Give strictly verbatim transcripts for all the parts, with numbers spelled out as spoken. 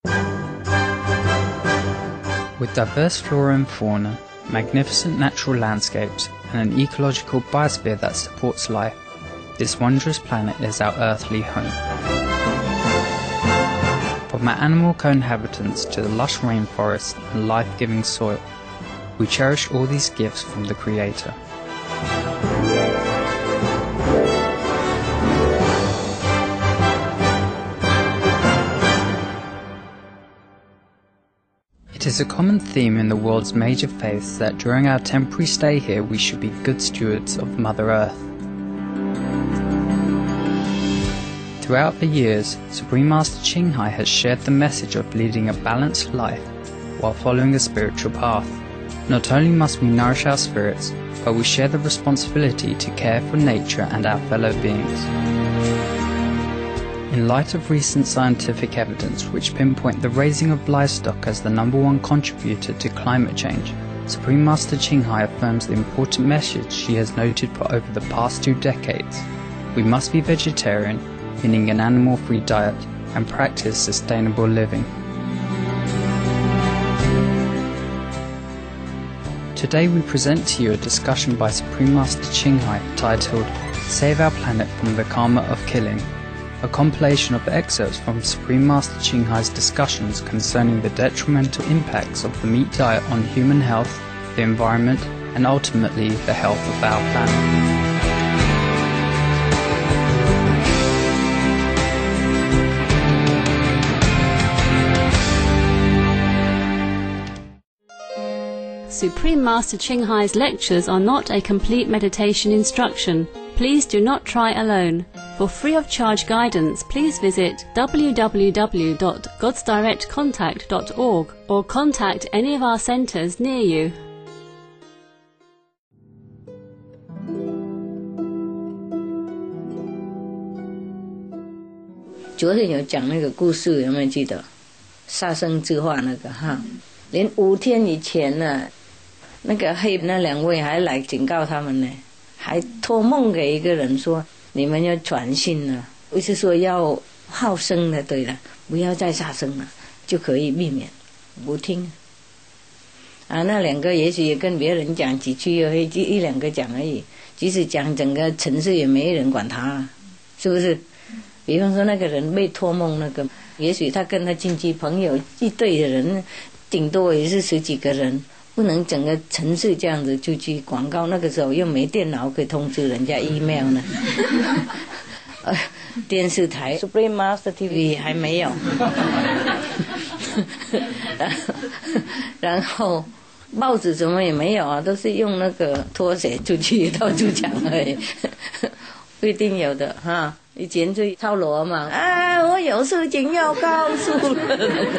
With diverse flora and fauna, magnificent natural landscapes, and an ecological biosphere that supports life, this wondrous planet is our earthly home. From our animal co-inhabitants to the lush rainforest and life-giving soil, we cherish all these gifts from the Creator. It is a common theme in the world's major faiths that during our temporary stay here we should be good stewards of Mother Earth. Throughout the years, Supreme Master Ching Hai has shared the message of leading a balanced life while following a spiritual path. Not only must we nourish our spirits, but we share the responsibility to care for nature and our fellow beings. In light of recent scientific evidence which pinpoint the raising of livestock as the number one contributor to climate change, Supreme Master Ching Hai affirms the important message she has noted for over the past two decades. We must be vegetarian, meaning an animal-free diet, and practice sustainable living. Today we present to you a discussion by Supreme Master Ching Hai titled Save Our Planet from the Karma of Killing, a compilation of excerpts from Supreme Master Ching Hai's discussions concerning the detrimental impacts of the meat diet on human health, the environment, and ultimately the health of our planet. Supreme Master Ching Hai's lectures are not a complete meditation instruction. Please do not try alone. For free of charge guidance, please visit w w w dot gods direct contact dot org or contact any of our centers near you. 昨天有讲那个故事，有没有记得？杀生之话那个哈，连五天以前呢，那个黑那两位还来警告他们呢，还托梦给一个人说，你们要传信了，意思说要好生的，对了，不要再杀生了，就可以避免。不听啊，那两个也许也跟别人讲几句而已，一两个讲而已，即使讲整个城市也没人管他，是不是？比方说那个人被托梦，那个也许他跟他亲戚朋友一队的人，顶多也是十几个人，不能整个城市这样子就去广告。那个时候又没电脑可以通知人家 email 呢，电视台 Supreme Master T V 还没有，然后报纸什么也没有啊，都是用那个拖鞋出去到处讲而已，不一定有的哈。以前就抄罗嘛，啊，我有事情要告诉了。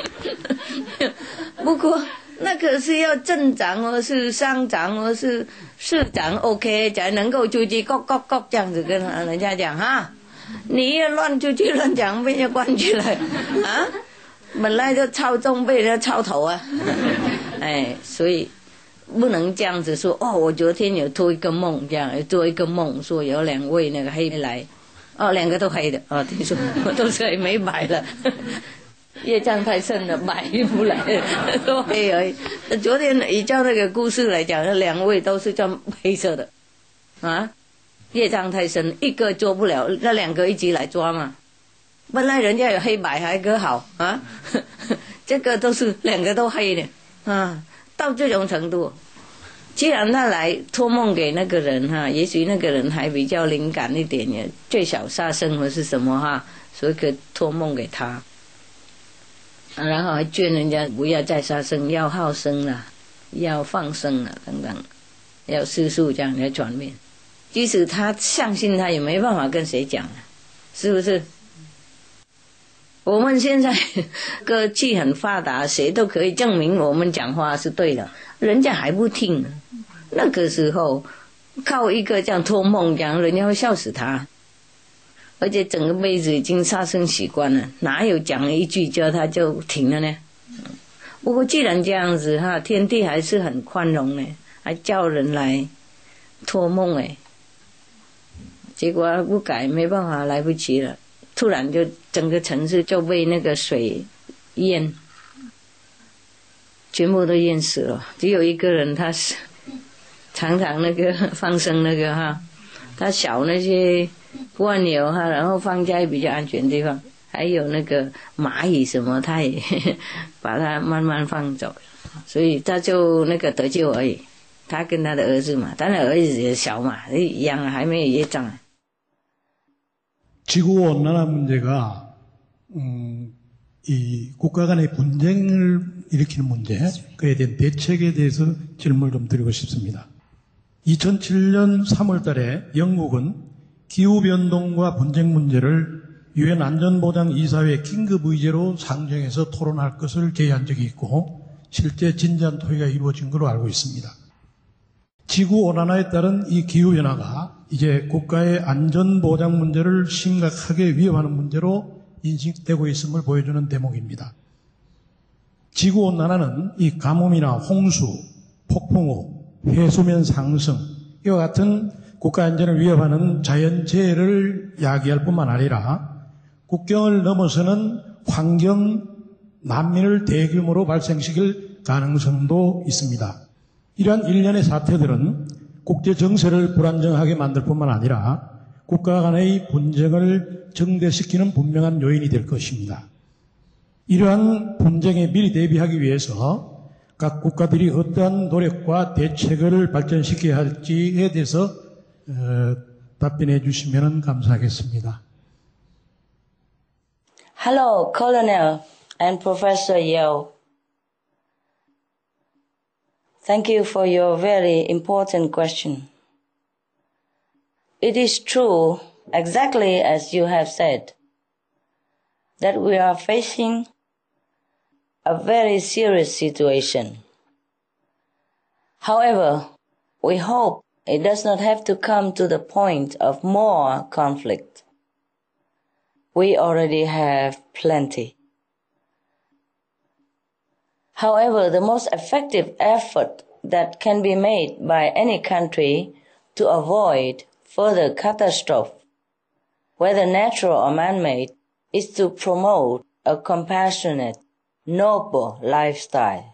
不过那个是要镇长或是乡长或是市长 OK 才能够出去咯咯咯这样子跟人家讲哈，你要乱出去乱讲被人家关起来啊，本来就抄中被人家抄头啊，哎，所以不能这样子说哦，我昨天有做一个梦，这样做一个梦说有两位那个黑来。哦，两个都黑的哦，听说都是黑没白了，业障太深了，白不来了，都黑而已。昨天依照那个故事来讲，那两位都是叫黑色的，啊，业障太深，一个做不了，那两个一起来抓嘛。本来人家有黑白还可好啊，这个都是两个都黑的啊，到这种程度。既然他来托梦给那个人哈，也许那个人还比较灵感一点，也最少杀生或是什么哈，所以可以托梦给他，然后还劝人家不要再杀生，要好生了，要放生了等等，要吃素这样来转变。即使他相信，他也没办法跟谁讲，是不是？我们现在科技很发达，谁都可以证明我们讲话是对的，人家还不听。那个时候靠一个这样托梦讲，人家会笑死他，而且整个辈子已经杀生习惯了，哪有讲一句叫他就停了呢？不过既然这样子哈，天地还是很宽容呢，还叫人来托梦哎，结果不改没办法，来不及了，突然就整个城市就被那个水淹，全部都淹死了，只有一个人他是常常那个放生那个哈，他扫那些蜗牛哈，然后放在比较安全的地方，还有那个蚂蚁什么，他也把它慢慢放走，所以他就那个得救而已。他跟他的儿子嘛，当然儿子也小嘛，一样还没有业障。 지구온난화 문제가 음, 이 국가 간의 분쟁을 일으키는 문제, 그에 대한 대책에 대해서 질문을 좀 드리고 싶습니다. 이천칠 년 삼월 달에 영국은 기후변동과 분쟁 문제를 유엔 안전보장이사회 긴급의제로 상정해서 토론할 것을 제의한 적이 있고 실제 진지한 토의가 이루어진 것으로 알고 있습니다. 지구온난화에 따른 이 기후변화가 이제 국가의 안전보장 문제를 심각하게 위협하는 문제로 인식되고 있음을 보여주는 대목입니다. 지구온난화는 이 가뭄이나 홍수, 폭풍우, 해수면 상승 이와 같은 국가 안전을 위협하는 자연재해를 야기할 뿐만 아니라 국경을 넘어서는 환경 난민을 대규모로 발생시킬 가능성도 있습니다. 이러한 일련의 사태들은 국제 정세를 불안정하게 만들 뿐만 아니라 국가 간의 분쟁을 정대시키는 분명한 요인이 될 것입니다. 이러한 분쟁에 미리 대비하기 위해서 각 국가들이 어떠한 노력과 대책을 발전시켜야 할지에 대해서 어, 답변해 주시면 감사하겠습니다. Hello, Colonel and Professor Yeo. Thank you for your very important question. It is true, exactly as you have said, that we are facing a very serious situation. However, we hope it does not have to come to the point of more conflict. We already have plenty. However, the most effective effort that can be made by any country to avoid further catastrophe, whether natural or man-made, is to promote a compassionate, noble lifestyle.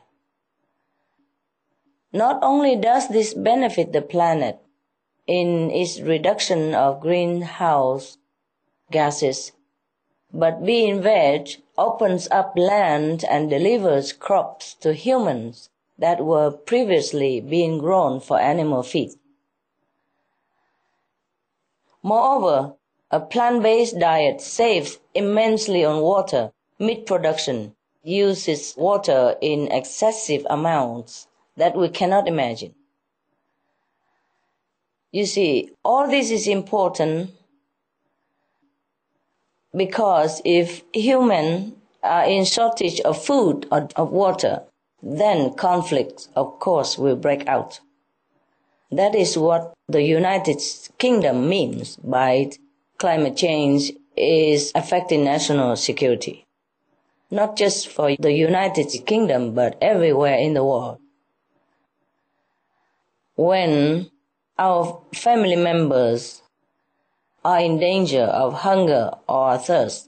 Not only does this benefit the planet in its reduction of greenhouse gases, but being veg opens up land and delivers crops to humans that were previously being grown for animal feed. Moreover, a plant-based diet saves immensely on water. Meat production uses water in excessive amounts that we cannot imagine. You see, all this is important because if humans are in shortage of food or of water, then conflicts, of course, will break out. That is what the United Kingdom means by climate change is affecting national security. Not just for the United Kingdom, but everywhere in the world. When our family members are in danger of hunger or thirst,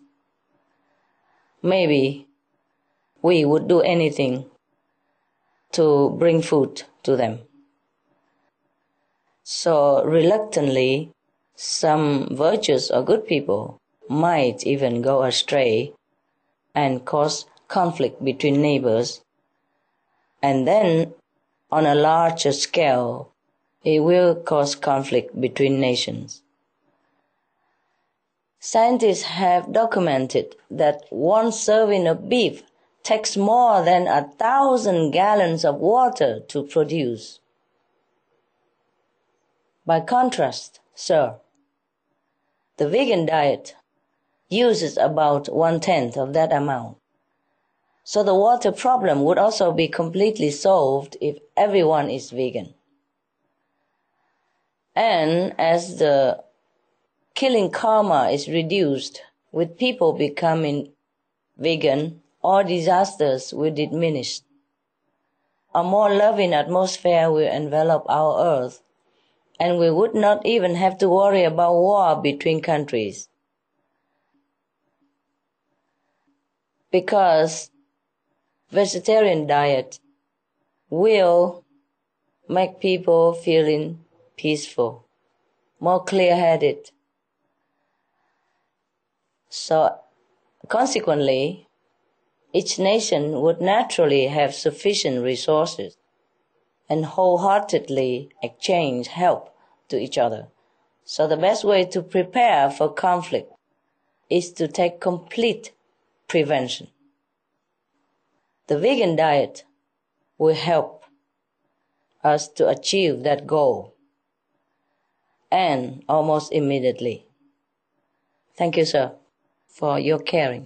maybe we would do anything to bring food to them. So reluctantly, some virtuous or good people might even go astray and cause conflict between neighbors. And then, on a larger scale, it will cause conflict between nations. Scientists have documented that one serving of beef takes more than a thousand gallons of water to produce. By contrast, sir, the vegan diet uses about one-tenth of that amount. So the water problem would also be completely solved if everyone is vegan. And as the killing karma is reduced with people becoming vegan, all disasters will diminish. A more loving atmosphere will envelop our earth, and we would not even have to worry about war between countries. Because vegetarian diet will make people feeling peaceful, more clear-headed. So, consequently, each nation would naturally have sufficient resources and wholeheartedly exchange help to each other. So the best way to prepare for conflict is to take complete prevention. The vegan diet will help us to achieve that goal, and almost immediately. Thank you, sir, for your caring.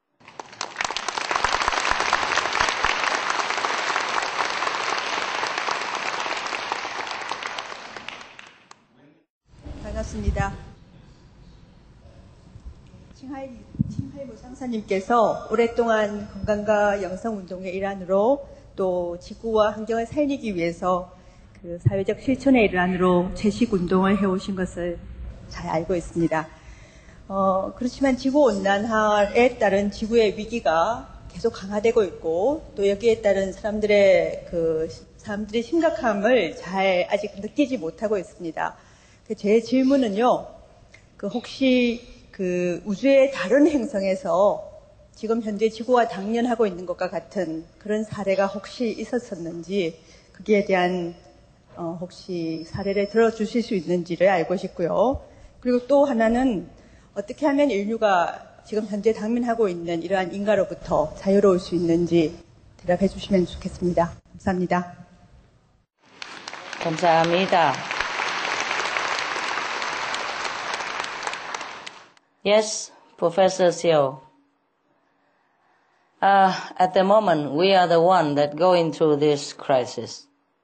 반갑습니다. 칭하이, 칭하이모 상사님께서 오랫동안 건강과 영성운동의 일환으로 또 지구와 환경을 살리기 위해서 그 사회적 실천의 일환으로 채식운동을 해오신 것을 잘 알고 있습니다. 어, 그렇지만 지구온난화에 따른 지구의 위기가 계속 강화되고 있고 또 여기에 따른 사람들의 그 사람들의 심각함을 잘 아직 느끼지 못하고 있습니다. 제 질문은요, 그 혹시 그 우주의 다른 행성에서 지금 현재 지구와 당면하고 있는 것과 같은 그런 사례가 혹시 있었었는지, 거기에 대한 어, 혹시 사례를 들어주실 수 있는지를 알고 싶고요. 그리고 또 하나는 어떻게 하면 인류가 지금 현재 당면하고 있는 이러한 인가로부터 자유로울 수 있는지 대답해 주시면 좋겠습니다. 감사합니다. 감사합니다. Yes, Professor Seo. Uh, at the moment, we are the one that going through this crisis.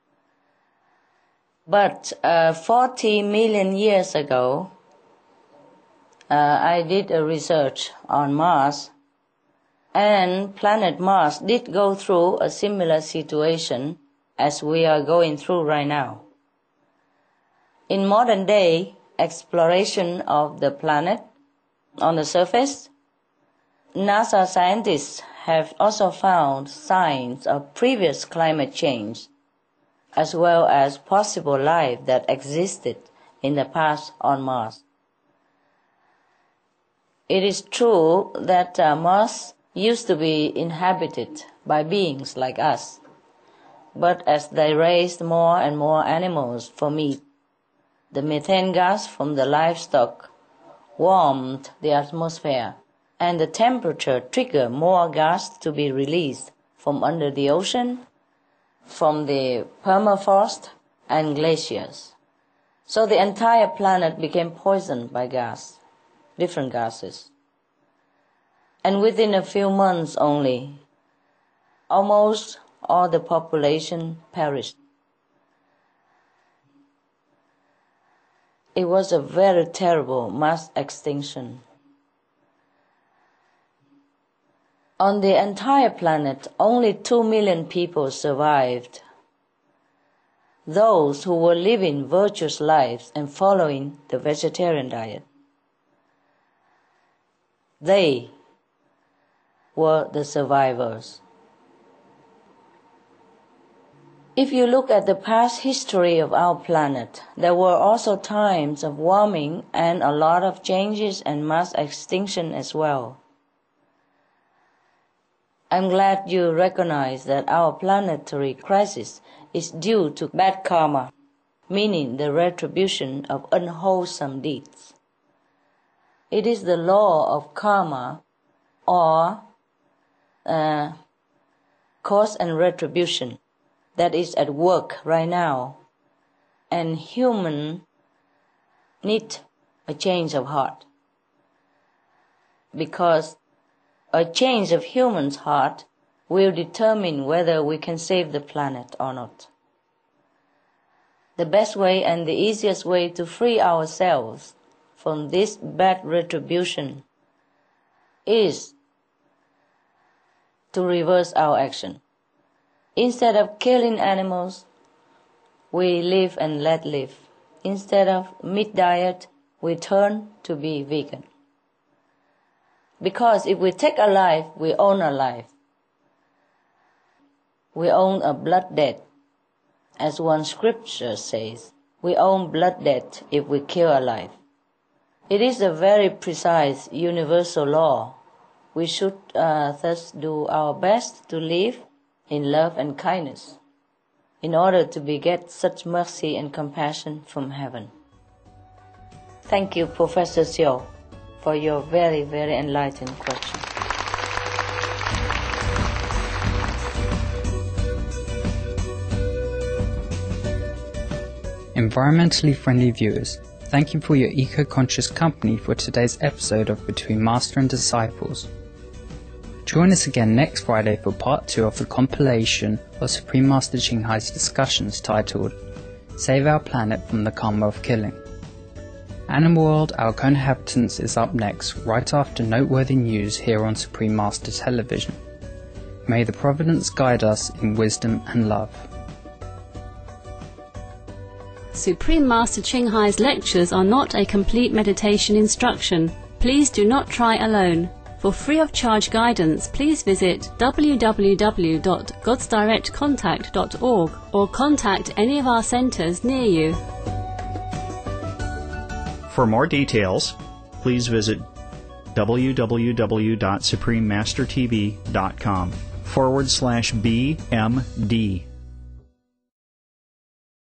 But uh, forty million years ago, uh, I did a research on Mars, and planet Mars did go through a similar situation as we are going through right now. In modern day exploration of the planet, on the surface, NASA scientists have also found signs of previous climate change, as well as possible life that existed in the past on Mars. It is true that uh, Mars used to be inhabited by beings like us, but as they raised more and more animals for meat, the methane gas from the livestock warmed the atmosphere, and the temperature triggered more gas to be released from under the ocean, from the permafrost and glaciers. So the entire planet became poisoned by gas, different gases. And within a few months only, almost all the population perished. It was a very terrible mass extinction. On the entire planet, only two million people survived. Those who were living virtuous lives and following the vegetarian diet. They were the survivors. If you look at the past history of our planet, there were also times of warming and a lot of changes and mass extinction as well. I'm glad you recognize that our planetary crisis is due to bad karma, meaning the retribution of unwholesome deeds. It is the law of karma, or uh, cause and retribution, that is at work right now, and human need a change of heart, because a change of human's heart will determine whether we can save the planet or not. The best way and the easiest way to free ourselves from this bad retribution is to reverse our action. Instead of killing animals, we live and let live. Instead of meat diet, we turn to be vegan. Because if we take a life, we own a life. We own a blood debt. As one scripture says, we own blood debt if we kill a life. It is a very precise universal law. We should uh, thus do our best to live in love and kindness in order to beget such mercy and compassion from heaven. Thank you, Professor Seo, for your very, very enlightening question. Environmentally friendly viewers, thank you for your eco-conscious company for today's episode of Between Master and Disciples. Join us again next Friday for part two of the compilation of Supreme Master Ching Hai's discussions titled Save Our Planet from the Karma of Killing. Animal World, Our Co-Inhabitants is up next, right after noteworthy news here on Supreme Master Television. May the Providence guide us in wisdom and love. Supreme Master Ching Hai's lectures are not a complete meditation instruction. Please do not try alone. For free of charge guidance, please visit w w w dot gods direct contact dot org or contact any of our centers near you. For more details, please visit w w w dot supreme master t v dot com forward slash B M D.